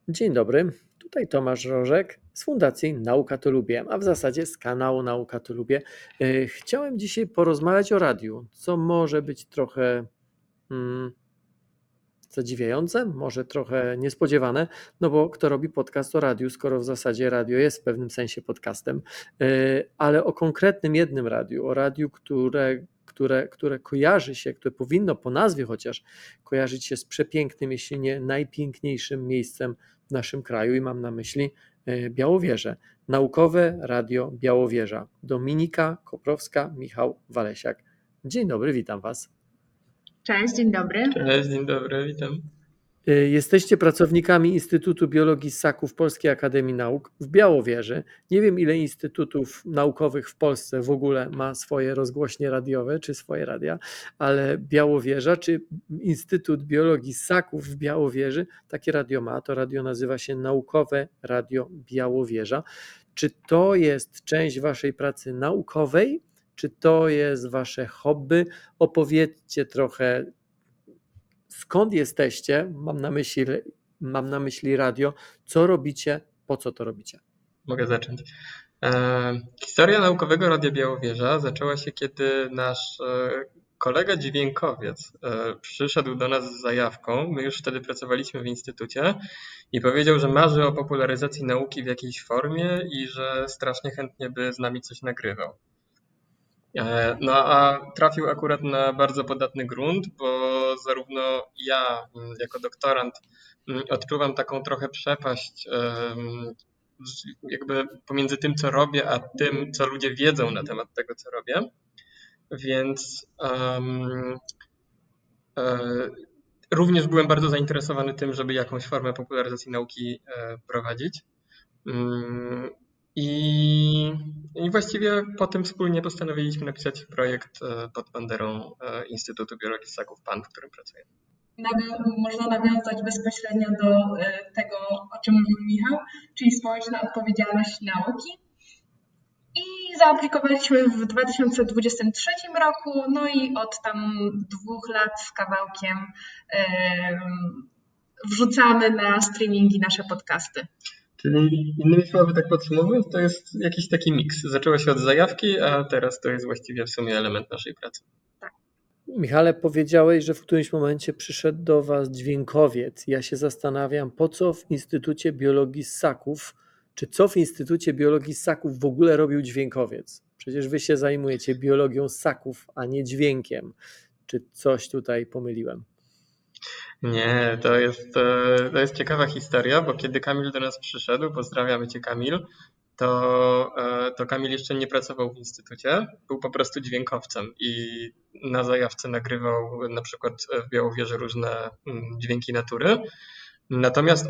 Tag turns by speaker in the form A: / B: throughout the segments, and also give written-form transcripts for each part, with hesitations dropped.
A: Dzień dobry, tutaj Tomasz Rożek z Fundacji Nauka to Lubię, a w zasadzie z kanału Nauka to Lubię. Chciałem dzisiaj porozmawiać o radiu, co może być trochę mm, zadziwiające, może trochę niespodziewane, no bo kto robi podcast o radiu, skoro w zasadzie radio jest w pewnym sensie podcastem, ale o konkretnym jednym radiu, o radiu, które kojarzy się, które powinno po nazwie chociaż kojarzyć się z przepięknym, jeśli nie najpiękniejszym miejscem w naszym kraju i mam na myśli Białowieżę. Naukowe Radio Białowieża. Dominika Koprowska, Michał Walesiak. Dzień dobry, witam Was.
B: Cześć, dzień dobry.
C: Cześć, dzień dobry, witam.
A: Jesteście pracownikami Instytutu Biologii Ssaków Polskiej Akademii Nauk w Białowieży. Nie wiem, ile instytutów naukowych w Polsce w ogóle ma swoje rozgłośnie radiowe czy swoje radia, ale Białowieża czy Instytut Biologii Ssaków w Białowieży takie radio ma. To radio nazywa się Naukowe Radio Białowieża. Czy to jest część waszej pracy naukowej, czy to jest wasze hobby? Opowiedzcie trochę, skąd jesteście, mam na myśli radio, co robicie, po co to robicie?
C: Mogę zacząć. Historia Naukowego Radia Białowieża zaczęła się, kiedy nasz kolega dźwiękowiec przyszedł do nas z zajawką. My już wtedy pracowaliśmy w instytucie i powiedział, że marzy o popularyzacji nauki w jakiejś formie i że strasznie chętnie by z nami coś nagrywał. No a trafił akurat na bardzo podatny grunt, bo zarówno ja jako doktorant odczuwam taką trochę przepaść jakby pomiędzy tym, co robię, a tym, co ludzie wiedzą na temat tego, co robię. Więc również byłem bardzo zainteresowany tym, żeby jakąś formę popularyzacji nauki prowadzić. I właściwie potem wspólnie postanowiliśmy napisać projekt pod banderą Instytutu Biologii Ssaków PAN, w którym pracuję.
B: Można nawiązać bezpośrednio do tego, o czym mówił Michał, czyli społeczna odpowiedzialność nauki. I zaaplikowaliśmy w 2023 roku, no i od tam 2 lat z kawałkiem wrzucamy na streamingi nasze podcasty.
C: Czyli innymi słowy, tak podsumowując, to jest jakiś taki miks. Zaczęło się od zajawki, a teraz to jest właściwie w sumie element naszej pracy.
B: Tak.
A: Michale, powiedziałeś, że w którymś momencie przyszedł do Was dźwiękowiec. Ja się zastanawiam, po co w Instytucie Biologii Ssaków, czy co w Instytucie Biologii Ssaków w ogóle robił dźwiękowiec? Przecież Wy się zajmujecie biologią ssaków, a nie dźwiękiem. Czy coś tutaj pomyliłem?
C: Nie, to jest ciekawa historia, bo kiedy Kamil do nas przyszedł, pozdrawiamy Cię Kamil, to Kamil jeszcze nie pracował w instytucie, był po prostu dźwiękowcem i na zajawce nagrywał na przykład w Białowieży różne dźwięki natury. Natomiast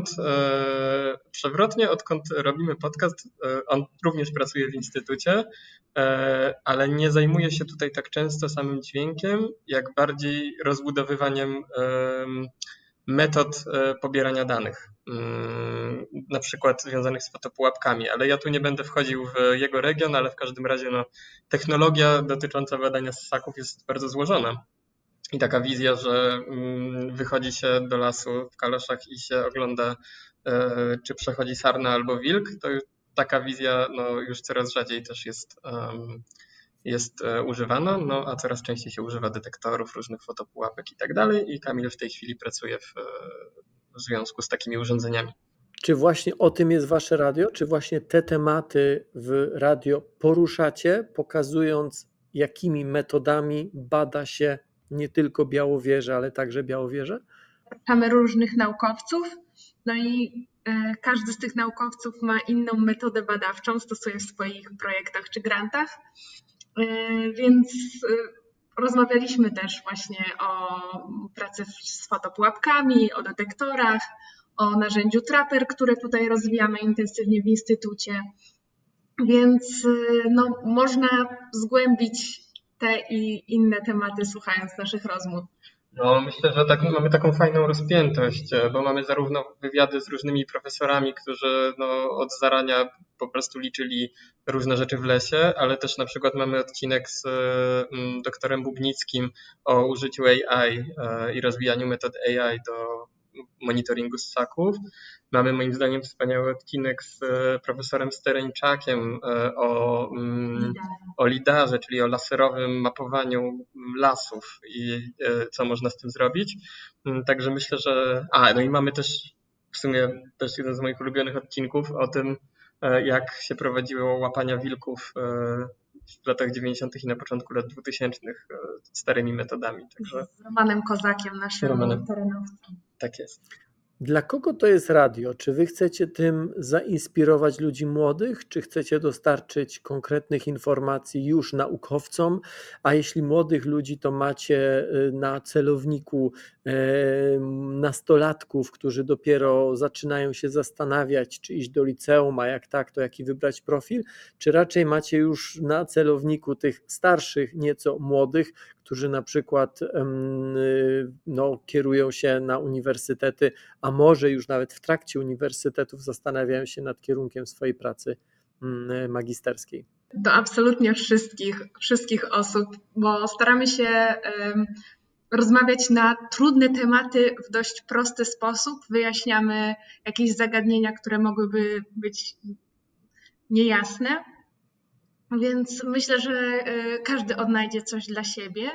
C: przewrotnie, odkąd robimy podcast, on również pracuje w instytucie, ale nie zajmuje się tutaj tak często samym dźwiękiem, jak bardziej rozbudowywaniem metod pobierania danych, na przykład związanych z fotopułapkami, ale ja tu nie będę wchodził w jego region, ale w każdym razie technologia dotycząca badania ssaków jest bardzo złożona. I taka wizja, że wychodzi się do lasu w kaloszach i się ogląda, czy przechodzi sarna albo wilk, to taka wizja już coraz rzadziej też jest używana, a coraz częściej się używa detektorów, różnych fotopułapek i tak dalej. I Kamil w tej chwili pracuje w związku z takimi urządzeniami.
A: Czy właśnie o tym jest Wasze radio? Czy właśnie te tematy w radio poruszacie, pokazując, jakimi metodami bada się nie tylko Białowieżę, ale także Białowieżę?
B: Mamy różnych naukowców, no i każdy z tych naukowców ma inną metodę badawczą, stosuje w swoich projektach czy grantach, więc rozmawialiśmy też właśnie o pracy z fotopułapkami, o detektorach, o narzędziu Trapper, które tutaj rozwijamy intensywnie w instytucie, więc można zgłębić te i inne tematy słuchając naszych rozmów.
C: Myślę, że mamy taką fajną rozpiętość, bo mamy zarówno wywiady z różnymi profesorami, którzy od zarania po prostu liczyli różne rzeczy w lesie, ale też na przykład mamy odcinek z doktorem Bubnickim o użyciu AI i rozwijaniu metod AI do monitoringu ssaków. Mamy moim zdaniem wspaniały odcinek z profesorem Stereńczakiem o lidarze, czyli o laserowym mapowaniu lasów i co można z tym zrobić. Także myślę, że... no i mamy też w sumie też jeden z moich ulubionych odcinków o tym, jak się prowadziło łapania wilków w latach 90. i na początku lat 2000 starymi metodami. Także
B: Z Romanem Kozakiem, naszym terenowcem.
C: tak jest.
A: Dla kogo to jest radio? Czy wy chcecie tym zainspirować ludzi młodych, czy chcecie dostarczyć konkretnych informacji już naukowcom? A jeśli młodych ludzi, to macie na celowniku nastolatków, którzy dopiero zaczynają się zastanawiać, czy iść do liceum, a jak tak, to jaki wybrać profil? Czy raczej macie już na celowniku tych starszych, nieco młodych, którzy na przykład kierują się na uniwersytety, a może już nawet w trakcie uniwersytetów zastanawiają się nad kierunkiem swojej pracy magisterskiej?
B: Do absolutnie wszystkich osób, bo staramy się rozmawiać na trudne tematy w dość prosty sposób. Wyjaśniamy jakieś zagadnienia, które mogłyby być niejasne. Więc myślę, że każdy odnajdzie coś dla siebie.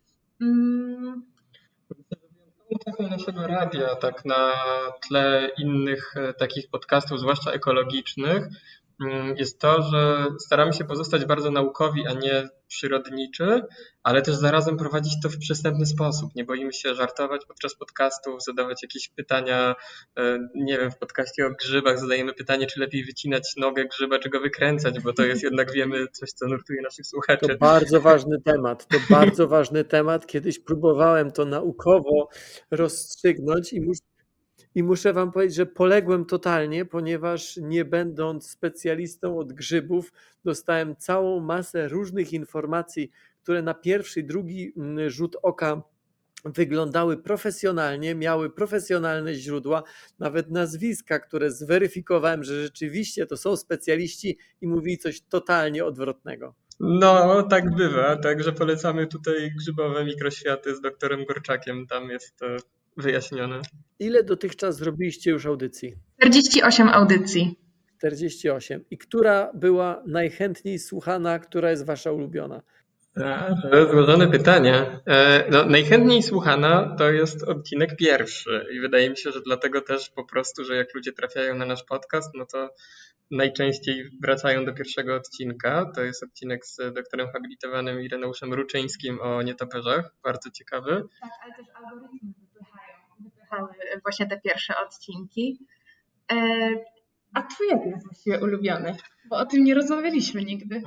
C: Cechą naszego radia, tak na tle innych takich podcastów, zwłaszcza ekologicznych, jest to, że staramy się pozostać bardzo naukowi, a nie przyrodniczy, ale też zarazem prowadzić to w przystępny sposób. Nie boimy się żartować podczas podcastów, zadawać jakieś pytania. Nie wiem, w podcaście o grzybach zadajemy pytanie, czy lepiej wycinać nogę grzyba, czy go wykręcać, bo to jest jednak, wiemy, coś, co nurtuje naszych słuchaczy.
A: To bardzo ważny temat. To bardzo ważny temat. Kiedyś próbowałem to naukowo rozstrzygnąć i muszę wam powiedzieć, że poległem totalnie, ponieważ nie będąc specjalistą od grzybów, dostałem całą masę różnych informacji, które na pierwszy, drugi rzut oka wyglądały profesjonalnie, miały profesjonalne źródła, nawet nazwiska, które zweryfikowałem, że rzeczywiście to są specjaliści i mówili coś totalnie odwrotnego.
C: No, tak bywa, także polecamy tutaj grzybowe mikroświaty z doktorem Gorczakiem, tam jest to wyjaśnione.
A: Ile dotychczas zrobiliście już audycji?
B: 48 audycji.
A: 48. I która była najchętniej słuchana, która jest wasza ulubiona?
C: To jest złożone pytanie. Najchętniej słuchana to jest odcinek pierwszy i wydaje mi się, że dlatego też po prostu, że jak ludzie trafiają na nasz podcast, no to najczęściej wracają do pierwszego odcinka. To jest odcinek z doktorem habilitowanym Ireneuszem Ruczyńskim o nietoperzach, bardzo ciekawy.
B: Tak, ale też algorytmy wypychały właśnie te pierwsze odcinki. A twój jaki jest właściwie ulubiony? Bo o tym nie rozmawialiśmy nigdy.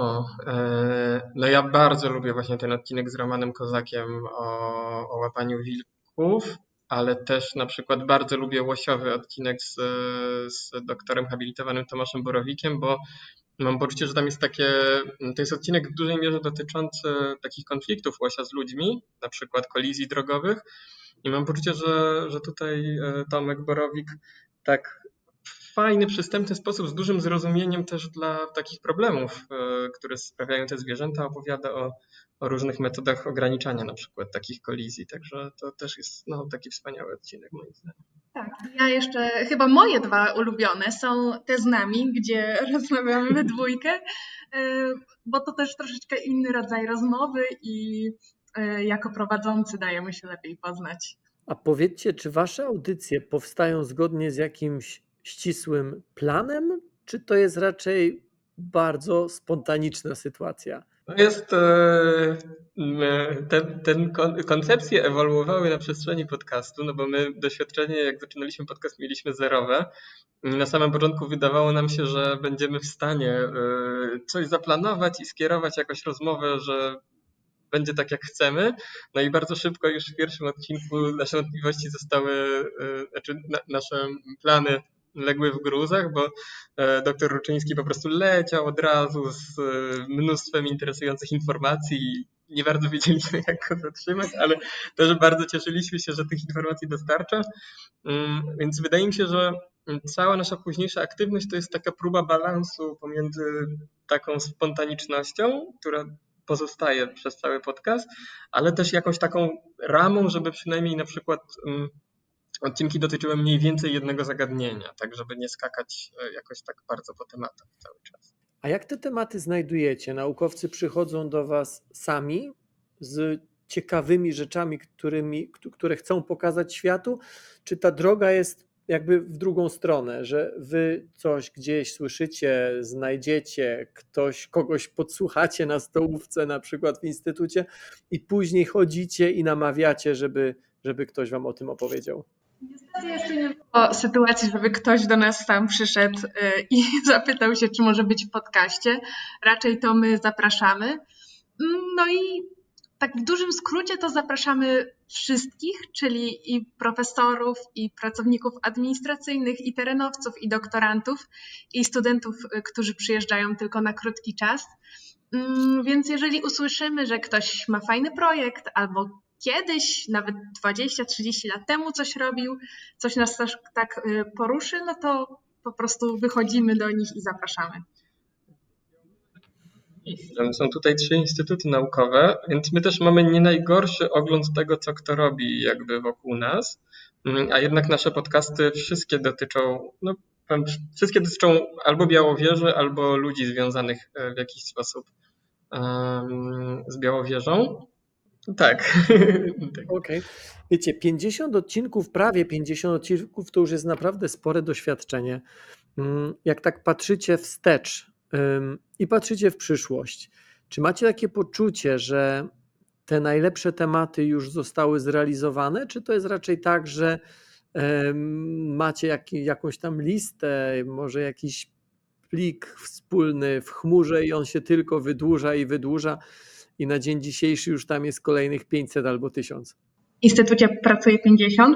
C: No ja bardzo lubię właśnie ten odcinek z Romanem Kozakiem o łapaniu wilków, ale też na przykład bardzo lubię łosiowy odcinek z doktorem habilitowanym Tomaszem Borowikiem, bo mam poczucie, że tam jest to jest odcinek w dużej mierze dotyczący takich konfliktów łosia z ludźmi, na przykład kolizji drogowych i mam poczucie, że tutaj Tomek Borowik tak w fajny, przystępny sposób, z dużym zrozumieniem też dla takich problemów, które sprawiają te zwierzęta, opowiada o różnych metodach ograniczania na przykład takich kolizji, także to też jest taki wspaniały odcinek moim zdaniem.
B: Tak, ja jeszcze, chyba moje dwa ulubione są te z nami, gdzie rozmawiamy we dwójkę, bo to też troszeczkę inny rodzaj rozmowy i jako prowadzący dajemy się lepiej poznać.
A: A powiedzcie, czy wasze audycje powstają zgodnie z jakimś ścisłym planem, czy to jest raczej bardzo spontaniczna sytuacja?
C: To jest, koncepcje ewoluowały na przestrzeni podcastu, no bo my doświadczenie, jak zaczynaliśmy podcast, mieliśmy zerowe. Na samym początku wydawało nam się, że będziemy w stanie coś zaplanować i skierować jakoś rozmowę, że będzie tak, jak chcemy. No i bardzo szybko już w pierwszym odcinku nasze wątpliwości nasze plany legły w gruzach, bo doktor Ruczyński po prostu leciał od razu z mnóstwem interesujących informacji i nie bardzo wiedzieliśmy, jak go zatrzymać, ale też bardzo cieszyliśmy się, że tych informacji dostarcza. Więc wydaje mi się, że cała nasza późniejsza aktywność to jest taka próba balansu pomiędzy taką spontanicznością, która pozostaje przez cały podcast, ale też jakąś taką ramą, żeby przynajmniej na przykład odcinki dotyczyły mniej więcej jednego zagadnienia, tak żeby nie skakać jakoś tak bardzo po tematach cały czas.
A: A jak te tematy znajdujecie? Naukowcy przychodzą do Was sami z ciekawymi rzeczami, które chcą pokazać światu, czy ta droga jest jakby w drugą stronę, że Wy coś gdzieś słyszycie, znajdziecie, kogoś podsłuchacie na stołówce, na przykład w instytucie i później chodzicie i namawiacie, żeby ktoś Wam o tym opowiedział?
B: Niestety jeszcze nie było sytuacji, żeby ktoś do nas sam przyszedł i zapytał się, czy może być w podcaście. Raczej to my zapraszamy. No i tak w dużym skrócie to zapraszamy wszystkich, czyli i profesorów, i pracowników administracyjnych, i terenowców, i doktorantów, i studentów, którzy przyjeżdżają tylko na krótki czas. Więc jeżeli usłyszymy, że ktoś ma fajny projekt albo kiedyś, nawet 20-30 lat temu coś robił, coś nas tak poruszy, no to po prostu wychodzimy do nich i zapraszamy.
C: Są tutaj 3 instytuty naukowe, więc my też mamy nie najgorszy ogląd tego, co kto robi jakby wokół nas, a jednak nasze podcasty wszystkie dotyczą albo Białowieży, albo ludzi związanych w jakiś sposób z Białowieżą. Tak.
A: Okej. Wiecie, 50 odcinków, prawie 50 odcinków to już jest naprawdę spore doświadczenie. Jak tak patrzycie wstecz i patrzycie w przyszłość, czy macie takie poczucie, że te najlepsze tematy już zostały zrealizowane, czy to jest raczej tak, że macie jakąś tam listę, może jakiś plik wspólny w chmurze i on się tylko wydłuża i wydłuża i na dzień dzisiejszy już tam jest kolejnych 500 albo 1000?
B: W instytucie pracuje 50,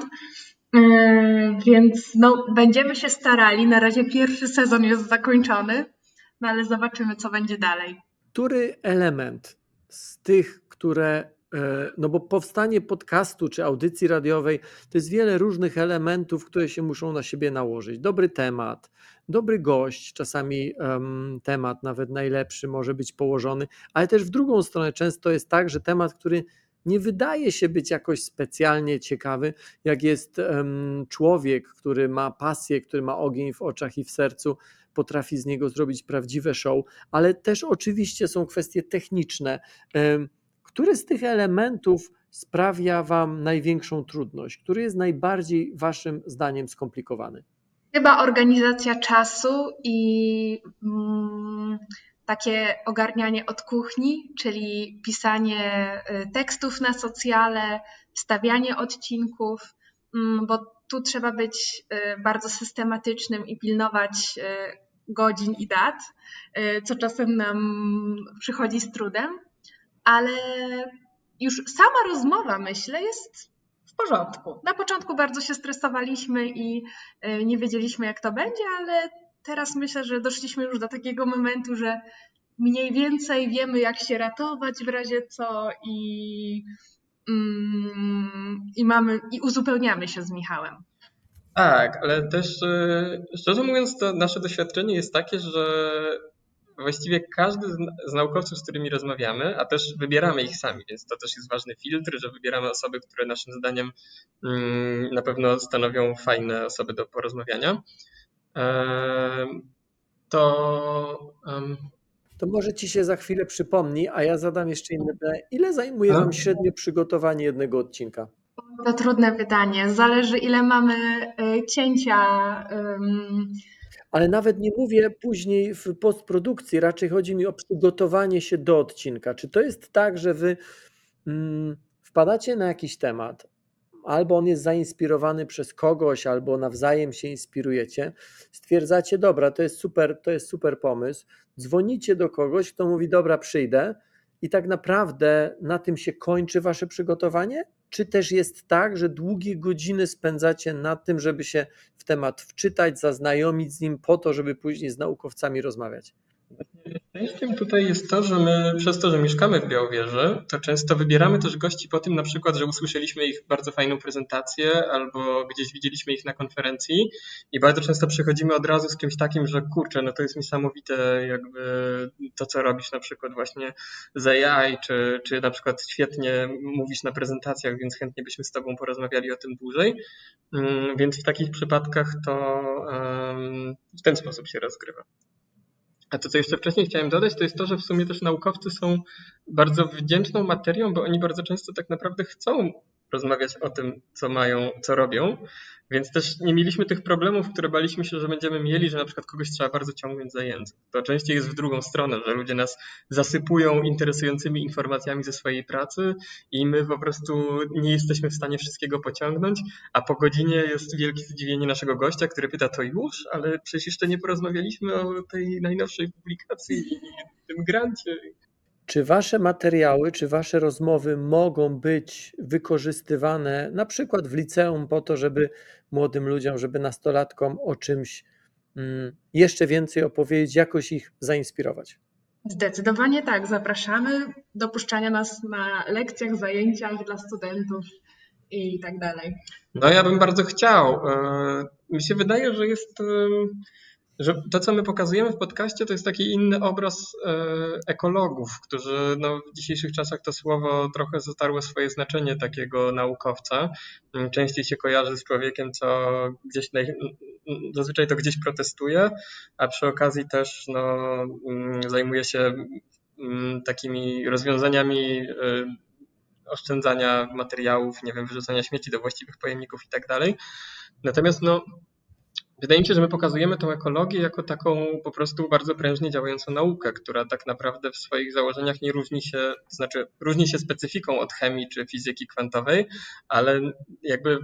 B: więc będziemy się starali. Na razie pierwszy sezon jest zakończony, no ale zobaczymy, co będzie dalej.
A: Który element z tych, no bo powstanie podcastu czy audycji radiowej to jest wiele różnych elementów, które się muszą na siebie nałożyć. Dobry temat, dobry gość, czasami temat nawet najlepszy może być położony, ale też w drugą stronę często jest tak, że temat, który nie wydaje się być jakoś specjalnie ciekawy, jak jest człowiek, który ma pasję, który ma ogień w oczach i w sercu, potrafi z niego zrobić prawdziwe show, ale też oczywiście są kwestie techniczne. Który z tych elementów sprawia Wam największą trudność? Który jest najbardziej Waszym zdaniem skomplikowany?
B: Chyba organizacja czasu i takie ogarnianie od kuchni, czyli pisanie tekstów na socjale, wstawianie odcinków, bo tu trzeba być bardzo systematycznym i pilnować godzin i dat, co czasem nam przychodzi z trudem, ale już sama rozmowa, myślę, jest w porządku. Na początku bardzo się stresowaliśmy i nie wiedzieliśmy, jak to będzie, ale teraz myślę, że doszliśmy już do takiego momentu, że mniej więcej wiemy, jak się ratować w razie co i uzupełniamy się z Michałem.
C: Tak, ale też szczerze mówiąc, to nasze doświadczenie jest takie, że właściwie każdy z naukowców, z którymi rozmawiamy, a też wybieramy ich sami, więc to też jest ważny filtr, że wybieramy osoby, które naszym zdaniem na pewno stanowią fajne osoby do porozmawiania.
A: To może Ci się za chwilę przypomni, a ja zadam jeszcze inne pytanie. Ile zajmuje Wam średnio przygotowanie jednego odcinka?
B: To trudne pytanie. Zależy, ile mamy cięcia.
A: Ale nawet nie mówię później w postprodukcji, raczej chodzi mi o przygotowanie się do odcinka. Czy to jest tak, że Wy wpadacie na jakiś temat, albo on jest zainspirowany przez kogoś, albo nawzajem się inspirujecie, stwierdzacie, dobra, to jest super pomysł, dzwonicie do kogoś, kto mówi, dobra, przyjdę i tak naprawdę na tym się kończy Wasze przygotowanie? Czy też jest tak, że długie godziny spędzacie na tym, żeby się w temat wczytać, zaznajomić z nim po to, żeby później z naukowcami rozmawiać?
C: Szczęściem tutaj jest to, że my przez to, że mieszkamy w Białowieży, to często wybieramy też gości po tym na przykład, że usłyszeliśmy ich bardzo fajną prezentację albo gdzieś widzieliśmy ich na konferencji i bardzo często przychodzimy od razu z czymś takim, że kurczę, no to jest niesamowite jakby to, co robisz na przykład właśnie z AI, czy na przykład świetnie mówisz na prezentacjach, więc chętnie byśmy z Tobą porozmawiali o tym dłużej. Więc w takich przypadkach to w ten sposób się rozgrywa. A to, co jeszcze wcześniej chciałem dodać, to jest to, że w sumie też naukowcy są bardzo wdzięczną materią, bo oni bardzo często tak naprawdę chcą rozmawiać o tym, co mają, co robią, więc też nie mieliśmy tych problemów, które baliśmy się, że będziemy mieli, że na przykład kogoś trzeba bardzo ciągnąć za język. To częściej jest w drugą stronę, że ludzie nas zasypują interesującymi informacjami ze swojej pracy i my po prostu nie jesteśmy w stanie wszystkiego pociągnąć, a po godzinie jest wielkie zdziwienie naszego gościa, który pyta to już, ale przecież jeszcze nie porozmawialiśmy o tej najnowszej publikacji i tym grancie.
A: Czy wasze materiały, czy wasze rozmowy mogą być wykorzystywane na przykład w liceum po to, żeby młodym ludziom, żeby nastolatkom o czymś jeszcze więcej opowiedzieć, jakoś ich zainspirować?
B: Zdecydowanie tak. Zapraszamy do puszczania nas na lekcjach, zajęciach dla studentów i tak dalej.
C: No ja bym bardzo chciał. Mi się wydaje, że to, co my pokazujemy w podcaście, to jest taki inny obraz ekologów, którzy no, w dzisiejszych czasach to słowo trochę zatarło swoje znaczenie takiego naukowca. Częściej się kojarzy z człowiekiem, co gdzieś zazwyczaj to gdzieś protestuje, a przy okazji też no, zajmuje się takimi rozwiązaniami oszczędzania materiałów, nie wiem, wyrzucania śmieci do właściwych pojemników i tak dalej. Natomiast no, wydaje mi się, że my pokazujemy tą ekologię jako taką po prostu bardzo prężnie działającą naukę, która tak naprawdę w swoich założeniach nie różni się, to znaczy różni się specyfiką od chemii czy fizyki kwantowej, ale jakby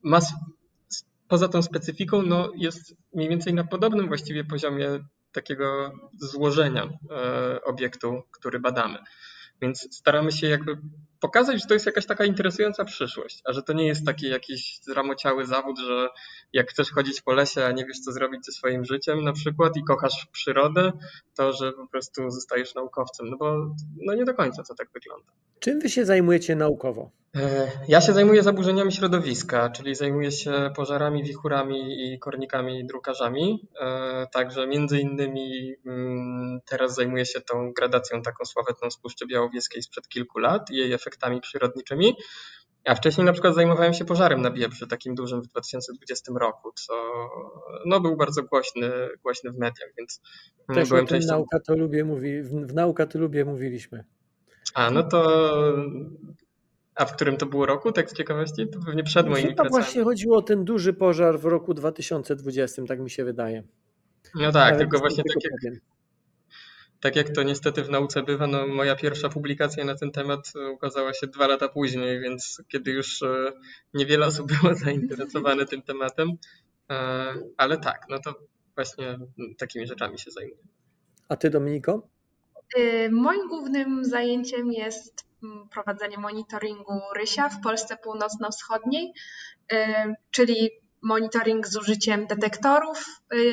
C: poza tą specyfiką no, jest mniej więcej na podobnym właściwie poziomie takiego złożenia obiektu, który badamy. Więc staramy się jakby pokazać, że to jest jakaś taka interesująca przyszłość, a że to nie jest taki jakiś zramociały zawód, że jak chcesz chodzić po lesie, a nie wiesz co zrobić ze swoim życiem na przykład i kochasz przyrodę, to że po prostu zostajesz naukowcem, no bo no nie do końca to tak wygląda.
A: Czym wy się zajmujecie naukowo?
C: Ja się zajmuję zaburzeniami środowiska, czyli zajmuję się pożarami, wichurami i kornikami drukarzami. Także między innymi teraz zajmuję się tą gradacją taką sławetną z Puszczy Białowieskiej sprzed kilku lat i jej efektami przyrodniczymi. A wcześniej na przykład zajmowałem się pożarem na Biebrzy, takim dużym w 2020 roku, co no, był bardzo głośny w mediach, więc
A: Też
C: byłem
A: o tym
C: częścią...
A: Nauka to lubię w Nauka to lubię mówiliśmy.
C: No to... A w którym to było roku, tak z ciekawości? To pewnie przed moimi
A: Chyba
C: pracami.
A: właśnie chodziło o ten duży pożar w roku 2020, tak mi się wydaje.
C: No tak,
A: Nawet
C: tylko
A: jestem
C: właśnie
A: tego pewien.
C: tak jak to niestety w nauce bywa, no moja pierwsza publikacja na ten temat ukazała się 2 lata później, więc kiedy już niewiele osób było zainteresowane tym tematem, ale tak, no to właśnie takimi rzeczami się zajmuję.
A: A ty, Dominiko?
B: Moim głównym zajęciem jest prowadzenie monitoringu rysia w Polsce Północno-Wschodniej, czyli monitoring z użyciem detektorów,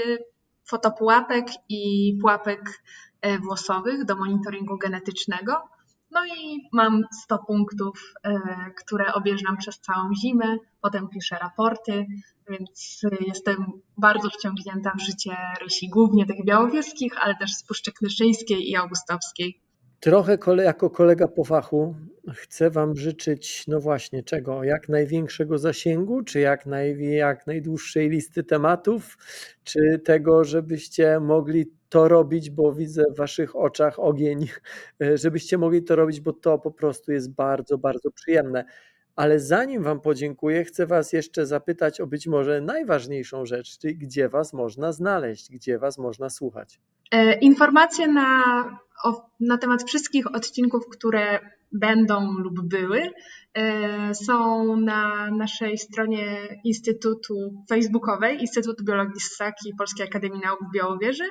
B: fotopułapek i pułapek włosowych do monitoringu genetycznego. No i mam 100 punktów, które objeżdżam przez całą zimę, potem piszę raporty, więc jestem bardzo wciągnięta w życie rysi, głównie tych białowieskich, ale też z Puszczy Knyszyńskiej i Augustowskiej.
A: Trochę jako kolega po fachu chcę wam życzyć, no właśnie, czego? Jak największego zasięgu, czy jak najdłuższej listy tematów, czy tego, żebyście mogli to robić, bo widzę w waszych oczach ogień, żebyście mogli to robić, bo to po prostu jest bardzo, bardzo przyjemne. Ale zanim wam podziękuję, chcę was jeszcze zapytać o być może najważniejszą rzecz, czyli gdzie was można znaleźć, gdzie was można słuchać.
B: Informacje na temat wszystkich odcinków, które będą lub były, są na naszej stronie Instytutu Facebookowej, Instytut Biologii Ssaki Polskiej Akademii Nauk w Białowieży.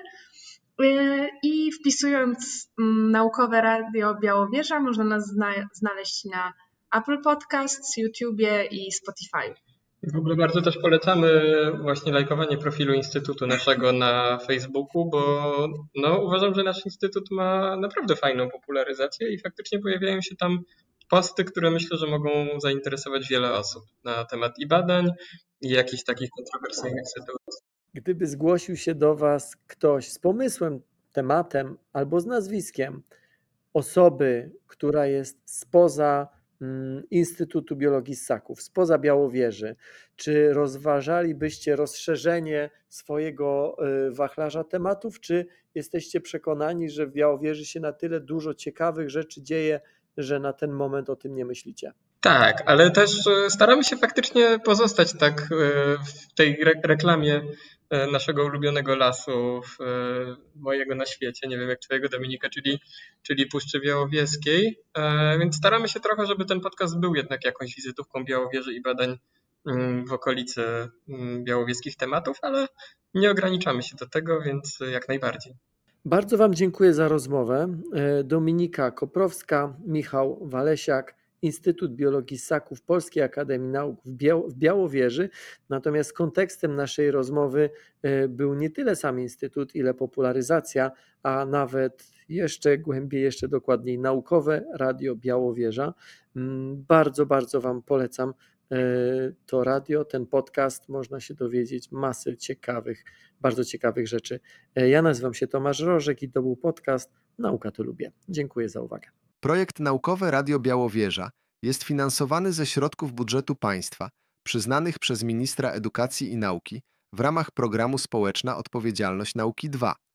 B: I wpisując Naukowe Radio Białowieża można nas znaleźć na Apple Podcasts, YouTubie i Spotify.
C: W ogóle bardzo też polecamy właśnie lajkowanie profilu Instytutu naszego na Facebooku, bo no, uważam, że nasz Instytut ma naprawdę fajną popularyzację i faktycznie pojawiają się tam posty, które myślę, że mogą zainteresować wiele osób na temat i badań, i jakichś takich kontrowersyjnych sytuacji.
A: Gdyby zgłosił się do Was ktoś z pomysłem, tematem albo z nazwiskiem osoby, która jest spoza Instytutu Biologii Ssaków, spoza Białowieży, czy rozważalibyście rozszerzenie swojego wachlarza tematów, czy jesteście przekonani, że w Białowieży się na tyle dużo ciekawych rzeczy dzieje, że na ten moment o tym nie myślicie?
C: Tak, ale też staramy się faktycznie pozostać tak w tej reklamie naszego ulubionego lasu, mojego na świecie, nie wiem jak twojego Dominika, czyli Puszczy Białowieskiej, więc staramy się trochę, żeby ten podcast był jednak jakąś wizytówką Białowieży i badań w okolicy białowieskich tematów, ale nie ograniczamy się do tego, więc jak najbardziej.
A: Bardzo Wam dziękuję za rozmowę. Dominika Koprowska, Michał Walesiak, Instytut Biologii Ssaków Polskiej Akademii Nauk w Białowieży. Natomiast kontekstem naszej rozmowy był nie tyle sam Instytut, ile popularyzacja, a nawet jeszcze głębiej, jeszcze dokładniej naukowe Radio Białowieża. Bardzo, bardzo Wam polecam to radio, ten podcast. Można się dowiedzieć masy ciekawych, bardzo ciekawych rzeczy. Ja nazywam się Tomasz Rożek i to był podcast Nauka to lubię. Dziękuję za uwagę.
D: Projekt naukowy Radio Białowieża jest finansowany ze środków budżetu państwa, przyznanych przez ministra edukacji i nauki w ramach programu Społeczna Odpowiedzialność Nauki 2.